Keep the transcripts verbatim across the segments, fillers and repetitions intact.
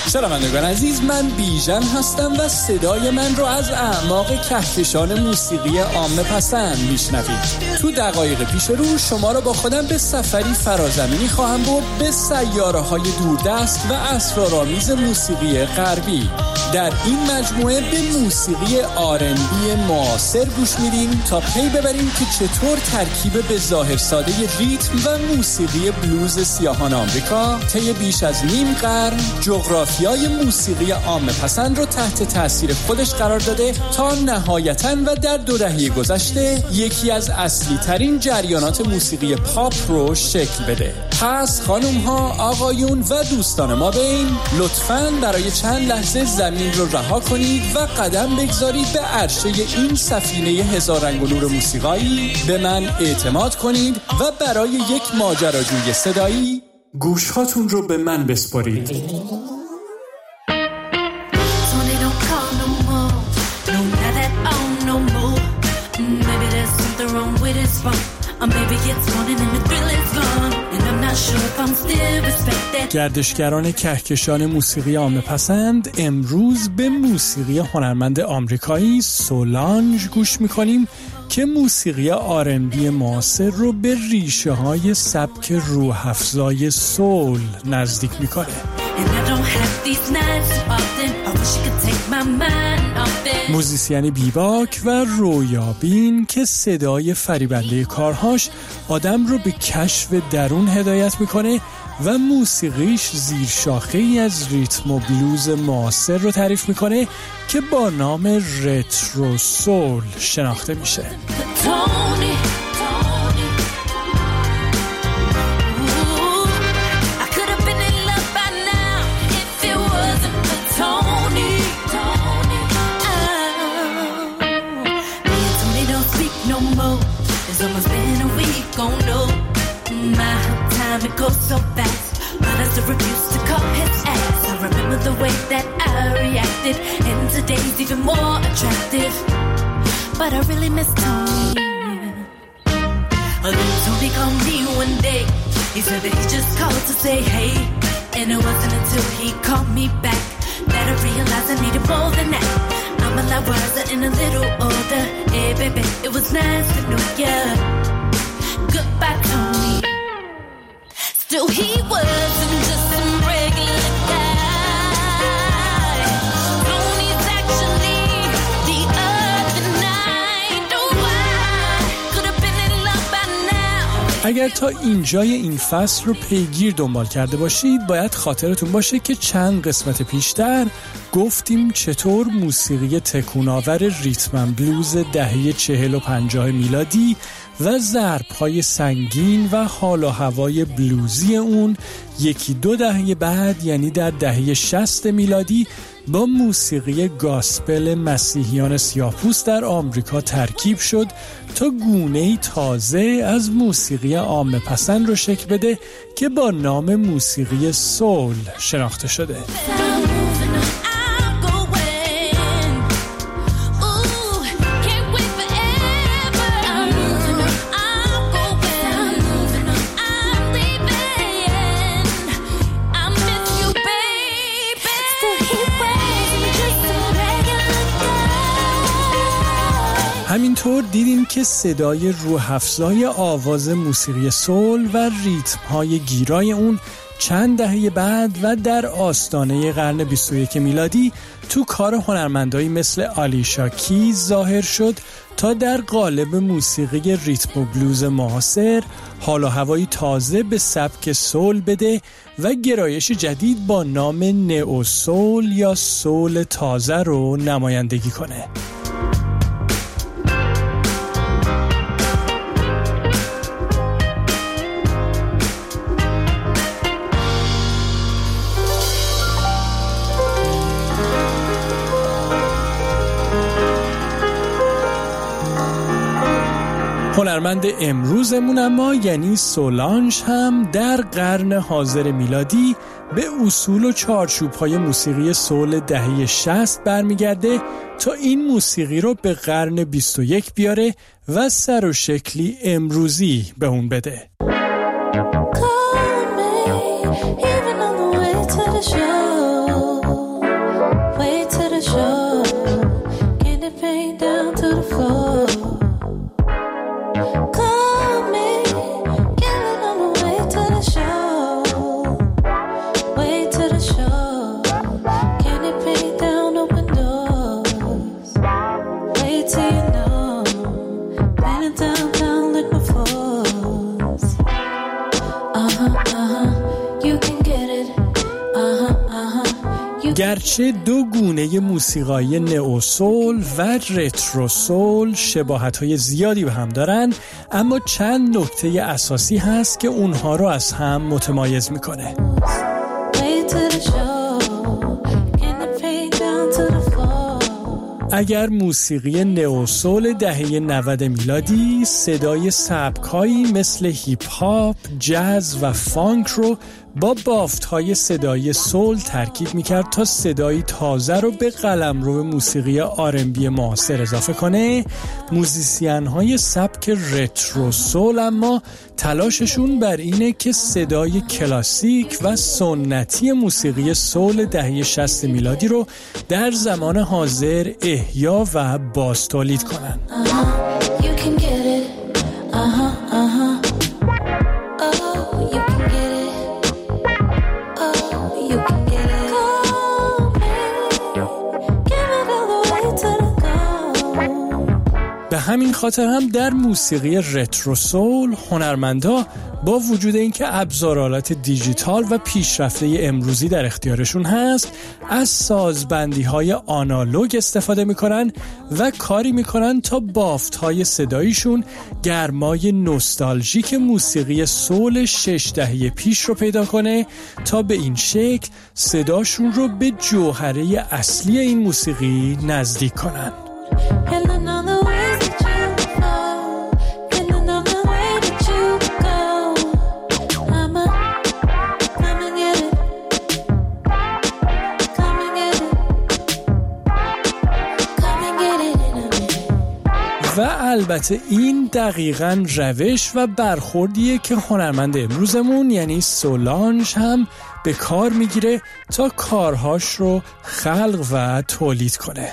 شنوندگان عزیز، من بیژن هستم و صدای من رو از اعماق کهکشان موسیقی عامه پسند میشنوید. تو دقایق پیش رو شما رو با خودم به سفری فرازمینی خواهم برد به سیاره‌های دوردست و اسرارآمیز موسیقی غربی. در این مجموعه به موسیقی آر ان بی معاصر گوش میدیم تا پی ببریم که چطور ترکیب به ظاهر ساده ریتم و موسیقی بلوز سیاهان آمریکا طی بیش از نیم قرن جغرافیای موسیقی عامه پسند رو تحت تاثیر خودش قرار داده تا نهایتاً و در دو دهه گذشته یکی از اصلی ترین جریانات موسیقی پاپ رو شکل بده. پس خانم ها، آقایون و دوستان ما بین، لطفاً برای چند لحظه زمین رو رها کنید و قدم بگذارید به عرشه این سفینه هزار رنگ و نور موسیقایی. به من اعتماد کنید و برای یک ماجراجوی صدایی گوشهاتون رو به من بسپارید. گردشگران کهکشان موسیقی عامه پسند، امروز به موسیقی هنرمند آمریکایی سولانژ گوش میکنیم که موسیقی آر ان بی معاصر رو به ریشه های سبک روح افزای سول نزدیک میکنه. موزیسین بیباک و رویابین که صدای فریبنده کارهاش آدم رو به کشف درون هدایت میکنه و موسیقیش زیر شاخه ای از ریتم و بلوز معاصر رو تعریف میکنه که با نام رترو سول شناخته میشه. It goes so fast, but I still refuse to call his ass. I remember the way that I reacted, and today's even more attractive. But I really miss Tony. Then Tony called me one day. He said that he just called to say hey, and it wasn't until he called me back that I realized I needed more than that. I'm a lot wiser and a little older. Hey baby, it was nice to know ya. Goodbye Tony. Still he wasn't just some regular guy. Tony's actually the other night. Oh, I could have been in love by now. اگر تا اینجای این فصل رو پیگیر دنبال کرده باشید، باید خاطرتون باشه که چند قسمت پیشتر گفتیم چطور موسیقی تکون‌آور ریتم بلوز دهه چهل و پنجاه میلادی و ضرب‌های سنگین و حال و هوای بلوزی اون یکی دو دهه بعد، یعنی در دهه شصت میلادی، با موسیقی گاسپل مسیحیان سیاه‌پوست در آمریکا ترکیب شد تا گونه‌ای تازه از موسیقی عامه پسند رو شکل بده که با نام موسیقی سول شناخته شده. همینطور دیدیم که صدای روح افزای آواز موسیقی سول و ریتم‌های گیرای اون چند دهه بعد و در آستانه قرن بیست و یکم میلادی تو کار هنرمندایی مثل آلیشا کیز ظاهر شد تا در قالب موسیقی ریتم و بلوز معاصر حال و هوایی تازه به سبک سول بده و گرایش جدید با نام نئو سول یا سول تازه رو نمایندگی کنه. هنرمند امروزمون اما یعنی سولانژ هم در قرن حاضر میلادی به اصول و چارچوب‌های موسیقی سول دهه شصت برمیگرده تا این موسیقی رو به قرن بیست و یک بیاره و سر و شکلی امروزی به اون بده. Call me, even on the way to the show. گرچه دو گونه موسیقایی نئو سول و رترو سول شباهت‌های زیادی به هم دارن، اما چند نکته اساسی هست که اونها رو از هم متمایز میکنه. اگر موسیقی نئو سول دهه نود میلادی صدای سبک‌هایی مثل هیپ هاپ، جاز و فانک رو با بافت‌های صدایی سول ترکیب می‌کرد تا صدایی تازه رو به قلمرو موسیقی آر ام بی معاصر اضافه کنه، موزیسین‌های سبک رترو سول اما تلاششون بر اینه که صدای کلاسیک و سنتی موسیقی سول دهه شصت میلادی رو در زمان حاضر احیا و باز تولید کنن. به همین خاطر هم در موسیقی رترو سول هنرمندا با وجود اینکه ابزارآلات دیجیتال و پیشرفته امروزی در اختیارشون هست، از سازبندی‌های آنالوگ استفاده می‌کنن و کاری می‌کنن تا بافت‌های صداییشون گرمای نوستالژیک موسیقی سول شش دهه پیش رو پیدا کنه تا به این شکل صداشون رو به جوهره اصلی این موسیقی نزدیک کنن. و البته این دقیقاً روش و برخوردیه که هنرمند امروزمون یعنی سولانژ هم به کار میگیره تا کارهاش رو خلق و تولید کنه.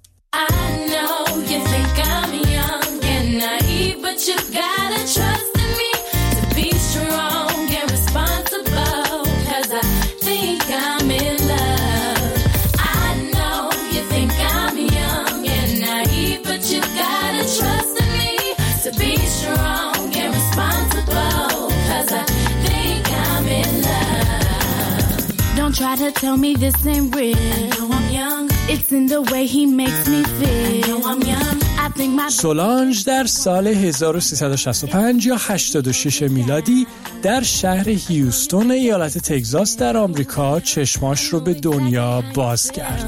Try to tell me this ain't real. I know I'm young. It's in the way he makes me feel. I know I'm young. I think my سولانژ در سال هزار و سیصد و شصت و پنج یا هشتاد و شش میلادی در شهر هیوستون ایالت تگزاس در آمریکا چشماش رو به دنیا باز کرد.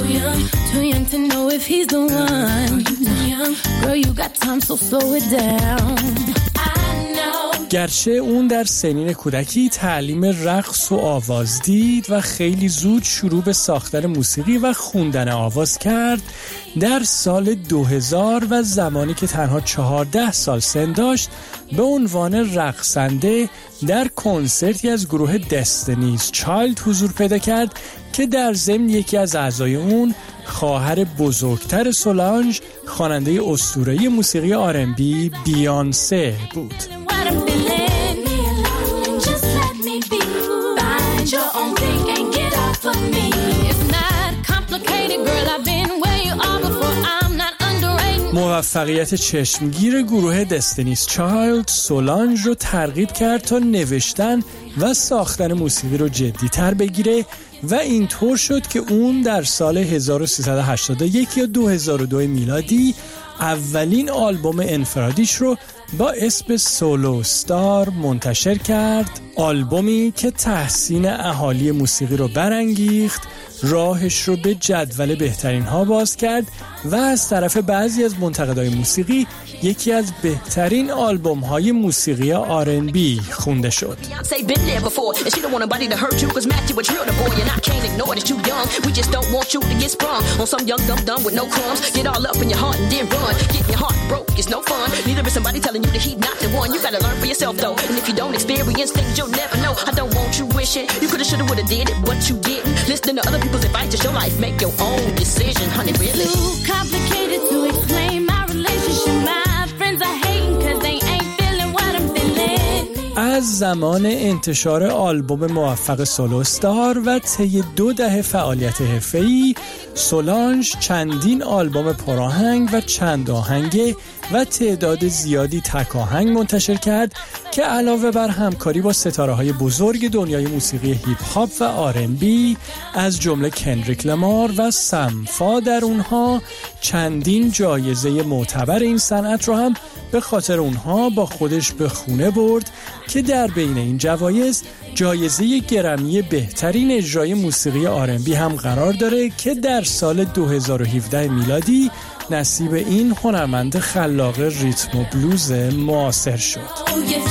گرچه اون در سنین کودکی تعلیم رقص و آواز دید و خیلی زود شروع به ساختن موسیقی و خوندن آواز کرد، در سال دو هزار و زمانی که تنها چهارده سال سن داشت به عنوان رقصنده در کنسرتی از گروه دستینیز چایلد حضور پیدا کرد که در ضمن یکی از اعضای اون خواهر بزرگتر سولانژ خواننده اسطوره‌ای موسیقی آر ام بی بیانسه بود. موفقیت چشمگیر گروه دستینیز چایلد سولانژ رو ترغیب کرد تا نوشتن و ساختن موسیقی رو جدی‌تر بگیره و اینطور شد که اون در سال هزار و سیصد و هشتاد و یک یا دو هزار و دو میلادی اولین آلبوم انفرادیش رو با اسم سولو استار منتشر کرد، آلبومی که تحسین اهالی موسیقی رو برانگیخت، راهش رو به جدول بهترین ها باز کرد و از طرف بعضی از منتقدای موسیقی یکی از بهترین آلبوم های موسیقی آر ان بی خونده شد. complicated to explain my relationship. My friends are hating cause they ain't feeling what I'm feeling. از زمان انتشار آلبوم موفق سولو استار و طی دو دهه فعالیت حرفه‌ای، سولانژ چندین آلبوم پراهنگ و چند آهنگه و تعداد زیادی تک آهنگ منتشر کرد که علاوه بر همکاری با ستاره‌های بزرگ دنیای موسیقی هیپ هاپ و آر ان بی از جمله کندریک لامار و سمفا در اونها چندین جایزه معتبر این صنعت رو هم به خاطر اونها با خودش به خونه برد که در بین این جوایز جایزه گرمی بهترین اجرای موسیقی آر ان بی هم قرار داره که در سال دو هزار و هفده میلادی نصیب این هنرمند خلاق ریتم و بلوز معاصر شد.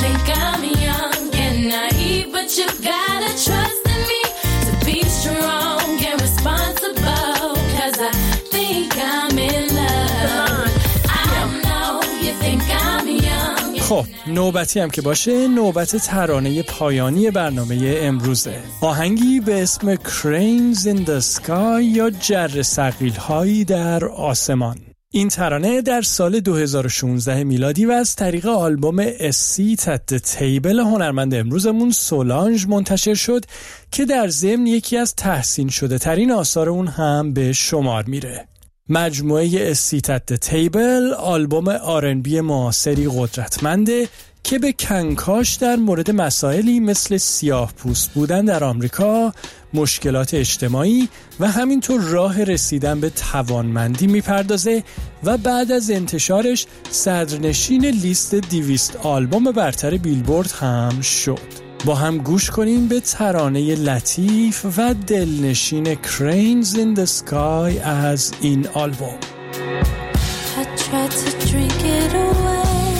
خب نوبتی هم که باشه نوبت ترانه پایانی برنامه امروزه. آهنگی به اسم Cranes in the Sky یا جر ثقیل‌هایی در آسمان. این ترانه در سال دو هزار و شانزده میلادی و از طریق آلبوم A Seat at the Table هنرمند امروزمون سولانژ منتشر شد که در ضمن یکی از تحسین شده ترین آثار اون هم به شمار میره. مجموعه A Seat at the Table آلبوم آر ان بی معاصری قدرتمنده که به کنکاش در مورد مسائلی مثل سیاه پوست بودن در آمریکا، مشکلات اجتماعی و همینطور راه رسیدن به توانمندی میپردازه و بعد از انتشارش صدرنشین لیست دویست آلبوم برتر بیلبورد هم شد. با هم گوش کنیم به ترانه لطیف و دلنشین Cranes in the Sky از این آلبوم. I tried to drink it away.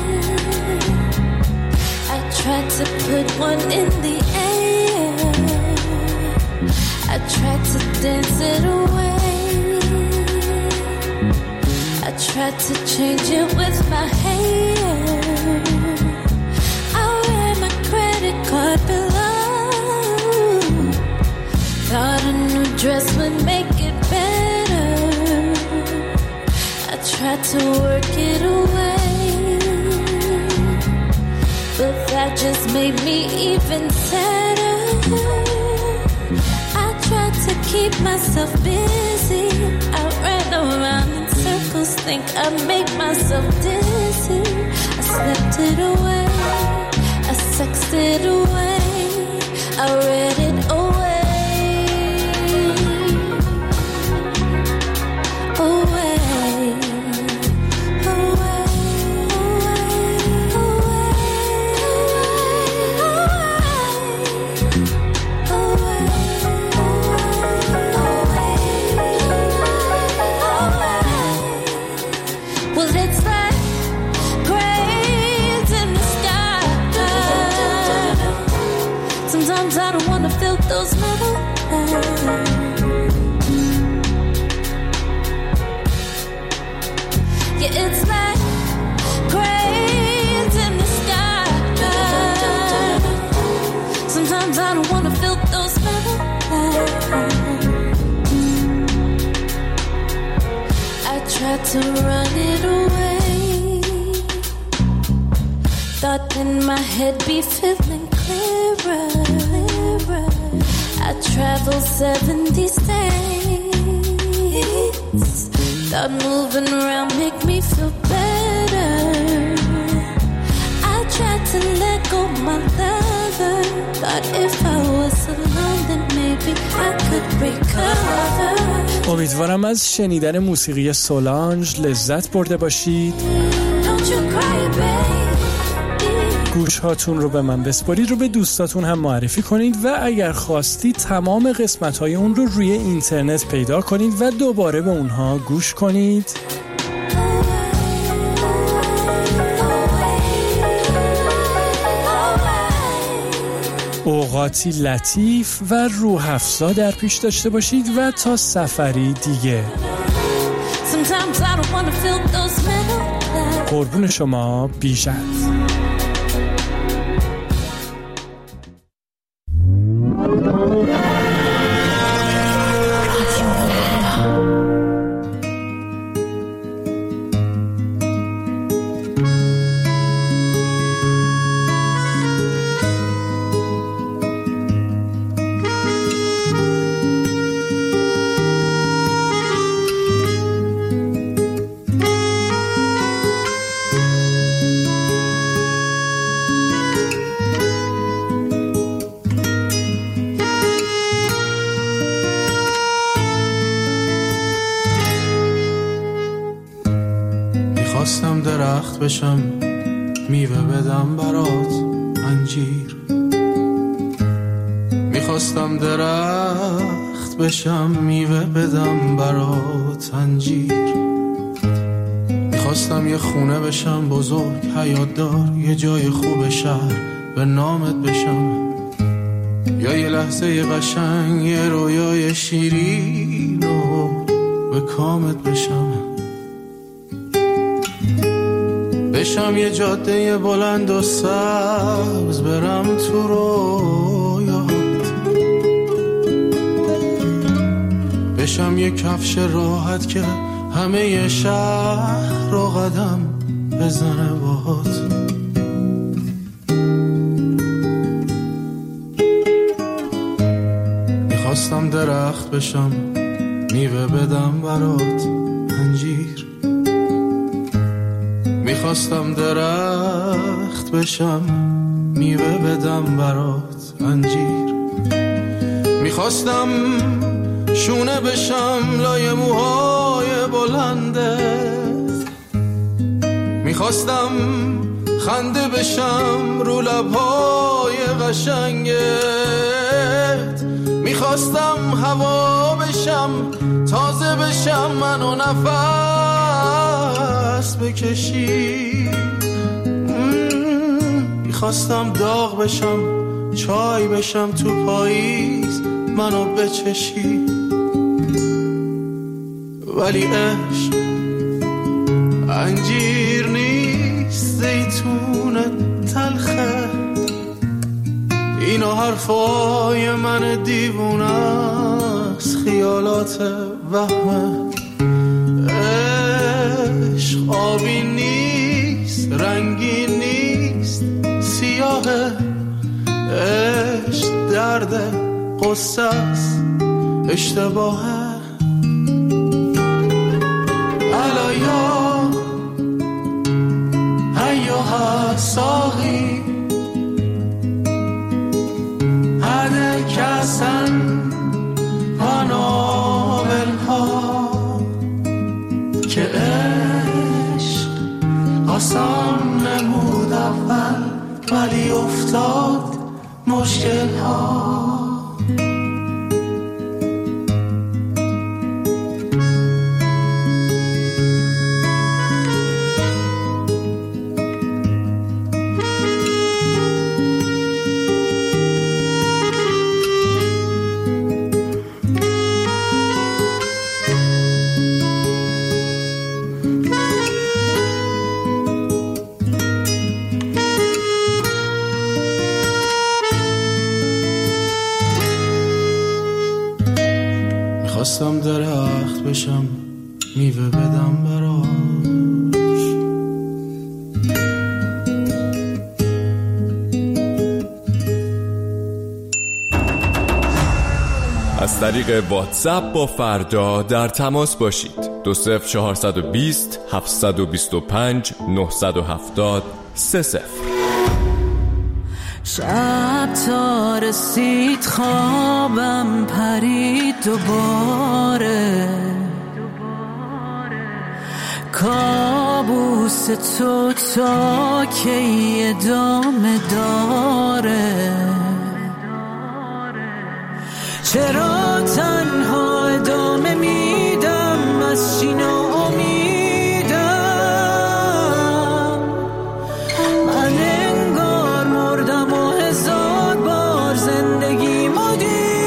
I tried to put one in the air. I tried to dance it away. I tried to change it with my hair. I wear my credit card below. Thought a new dress would make it better. I tried to work it away, but that just made me even sadder. I tried to keep myself busy. I ran around in circles, think I made myself dizzy. I slept it away, I sexed it away, I read it away. I don't wanna feel those metal lines. Yeah, it's like cranes in the sky. Sometimes I don't wanna feel those metal lines. I tried to run it away. Thought in my head be feeling clearer. I traveled seventy states. Thought moving around make me feel better. I tried to let go my lover. Thought if I was alone then maybe I could recover. امیدوارم از شنیدن موسیقی سولانژ لذت برده باشید. Don't you cry, babe. گوش هاتون رو به من بسپارید، رو به دوستاتون هم معرفی کنید و اگر خواستید تمام قسمت های اون رو روی اینترنت پیدا کنید و دوباره به اونها گوش کنید. اوقاتی لطیف و روح افزا در پیش داشته باشید و تا سفری دیگه قربون شما بیژن. درخت بشم میوه بدم برات انجیر. میخواستم درخت بشم میوه بدم برات انجیر. میخواستم یه خونه بشم بزرگ حیات دار، یه جای خوب شهر به نامت بشم، یا یه لحظه قشنگ یه رویای شیرین و به کامت بشم. بشم یه جاده بلند و سبز برم تو رویات. بشم یه کفش راحت که همه شهر رو قدم بزنه باهات. میخواستم درخت بشم میوه بدم برات انجیر. میخواستم درخت بشم میوه بدم برات انجیر. میخواستم شونه بشم لای موهای بلندت. میخواستم خنده بشم رو لبهای قشنگت. میخواستم هوا بشم تازه بشم منو نفس بکشی. میخواستم داغ بشم چای بشم تو پاییز منو بچشی. ولی عشق انجیر نیست زیتون تلخه. اینا حرفای من دیوونه است خیالات وهمه. عشق آبی نیست رنگی نیست سیاهه. عشق درد قصه است اشتباهه. الایا ایها ساقی هده کسن پناولها که عشق آسان نمود اول ولی افتاد مشکل ها. میخواستم درخت بشم میوه بدم براش. از طریق واتساپ با فردا در تماس باشید. دو صفر چهارصد و بیست هفتصد و بیست و پنج نهصد و هفتاد سه صفر. شب تا رسید خوابم پرید دوباره. کابوس تو تا کی ادامه داره؟ چرا تنها ادامه میدم از چی ناامیدم؟ من انگار مردم و هزار بار زندگیمو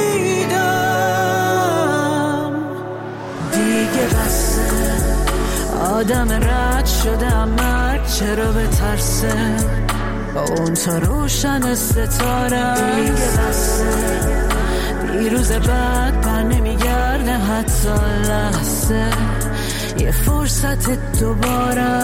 دیدم. دیگه بسه آدم رد شدم مرگ چرا بترسه؟ با اون تا روشن ستاره دیگه بسه. دیروز بعد بر نمیگرده حتی لحظه یه فرصت دوباره.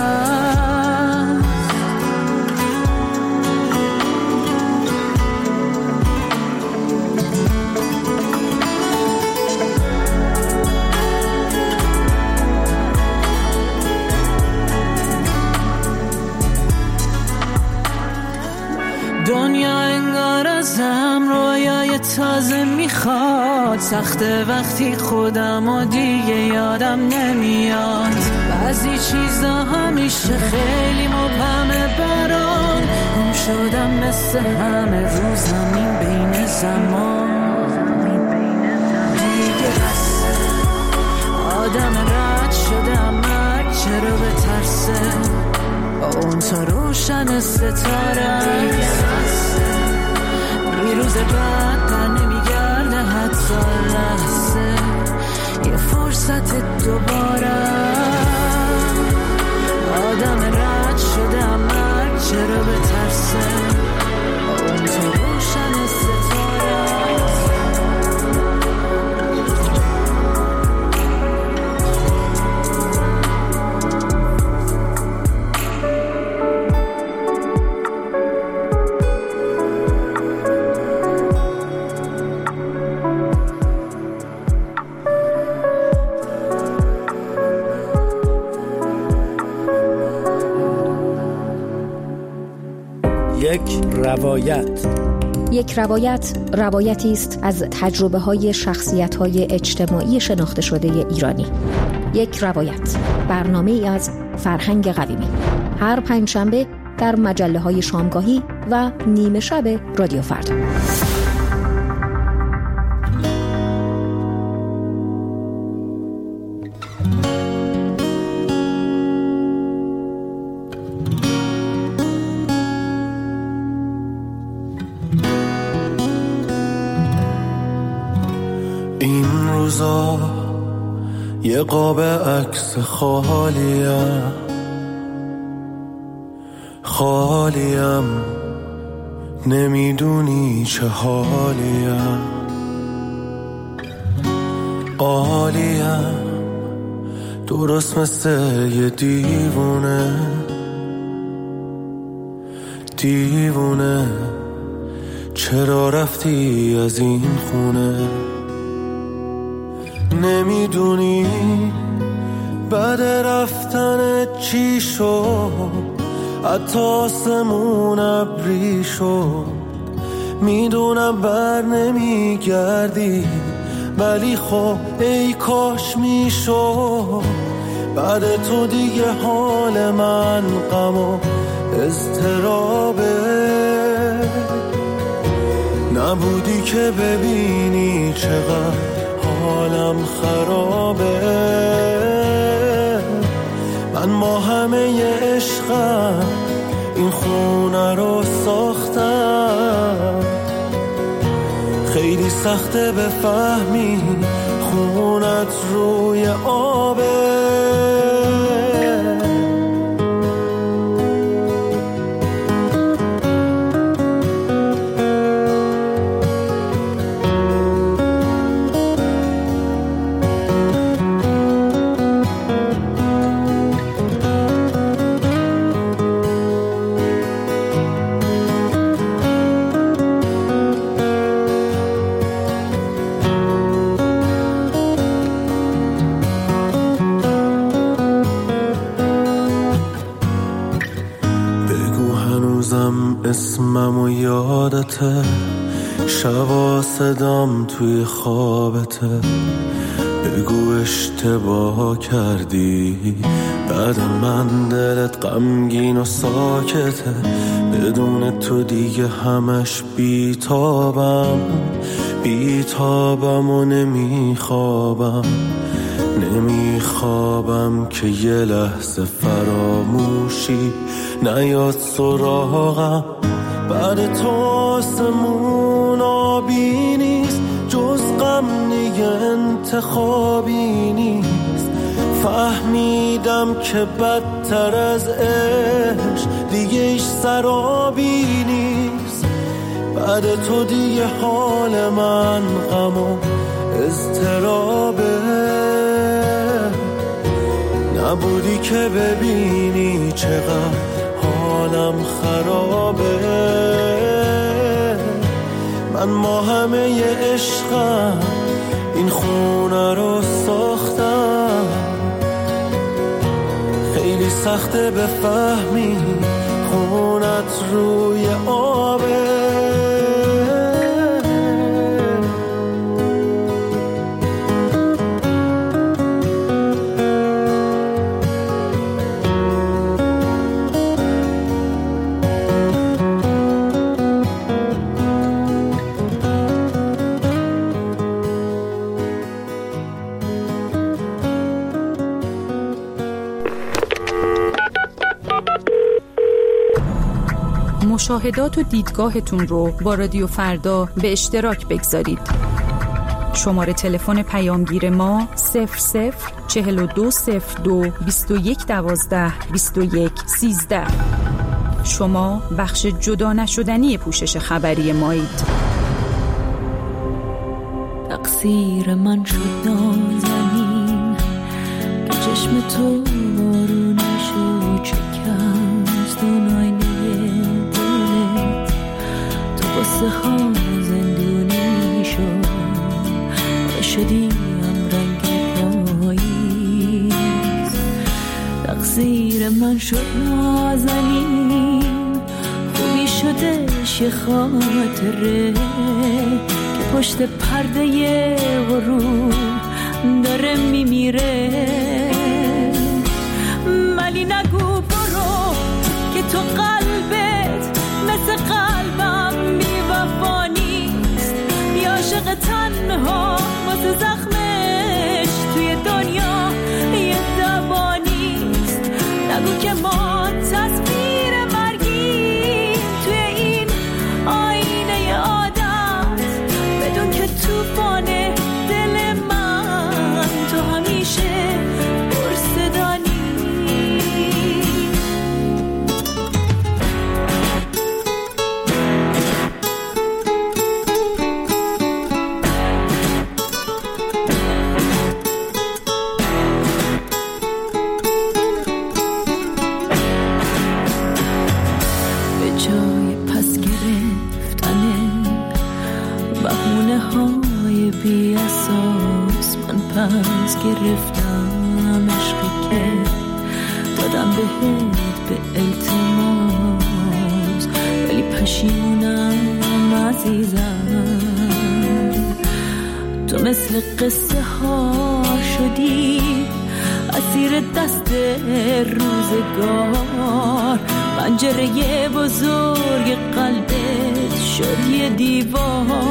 دنیا انگار ازم رویای هوای تازه میخواد. سخته وقتی خودم و دیگه یادم نمیاد. بعضی چیزا همیشه خیلی مبهمه برام. گم شدم مثل همه رو زمین بین زمان. دیگه بس آدم رد شدم چرا به ترسه اون تا روشن ستاره. یه روز بعد پر نمیگرده حتی لحظه. یه فرصت دوباره آدم رد شده مرگ چرا به ترسه اون تا روشن ستاره. یک روایت. یک روایت روایتی است از تجربه های شخصیت های اجتماعی شناخته شده ایرانی. یک روایت، برنامه ای از فرهنگ قویمی، هر پنجشنبه در مجله های شامگاهی و نیمه شب رادیو فردا. این روزا یه قاب عکس خالیم خالیم نمیدونی چه حالیم عالیم درست مثل یه دیوونه دیوونه چرا رفتی از این خونه نمیدونی بعد رفتن چی شد حتی آسمون ابری شد میدونم بر نمیگردی ولی خب ای کاش میشد بعد تو دیگه حال من غم و اضطرابه نبودی که ببینی چقدر حالم خرابه من با همه عشقم این خونه رو ساختم خیلی سخته بفهمی خونت روی آبه اسمم و یادته شبا صدام توی خوابته بگو اشتباه کردی بعد من دلت غمگین و ساکته بدون تو دیگه همش بیتابم بیتابم و نمیخوابم نمیخوابم که یه لحظه فراموشی نیاد سراغم بعد تو آسمون آبی نیست جز غم دیگه انتخابی نیست فهمیدم که بدتر از عشق دیگه ایش سرابی نیست بعد تو دیگه حال من غم و اضطرابه نبودی که ببینی چقدر حالم خرابه من با همه عشقم این خونه رو ساختم خیلی سخته بفهمی خونت روی آبه مشاهدات و دیدگاهتون رو با رادیو فردا به اشتراک بگذارید. شماره تلفن پیامگیر ما صفر صفر چهل و دو صفر دو بیست و یک دوازده بیست و یک سیزده. شما بخش جدا نشدنی پوشش خبری مایید. تقصیر من شد نازنین که چشم تو بارونش رو شکست، اون آینه دلت تو قصه ها زندونی شد، شدی هم رنگ پاییز. تقصیر من شد نازنین، خوبی شدش یه خاطره که پشت پرده غرور داره میمیره. ولی نگو برو که تو قلبت مثل قلبم بی‌وفا نیست، یا عاشق تنها واسه زخمش توی دنیا یه دوا نیست. نگو که ما تصویر مرگیم توی این آینه عادت، بدون که توفان دل من تو همیشه پرصدانی. بی اساس من پس گرفتم عشقی که دادم بهت به التماس، ولی پشیمونم عزیزم. تو مثل قصه ها شدی اسیر دست روزگار، پنجره بزرگ قلبت شد یه دیوار.